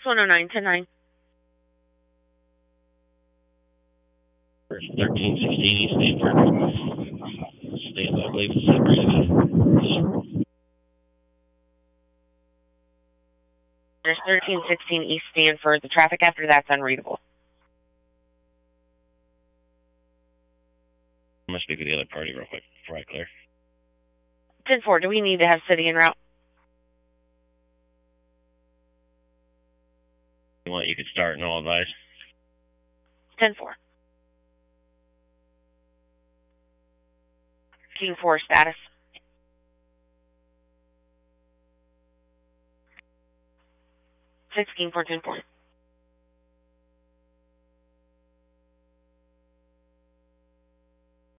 109, 10-9. 1316 East Stanford. Stand by, I believe it's separated. There's 1316 East Stanford. The traffic after that's unreadable. I'm going to speak with the other party real quick before I clear. 10-4, do we need to have city en route? You want, you could start and I'll advise. 10-4. King 4 status. 16-4, 10-4.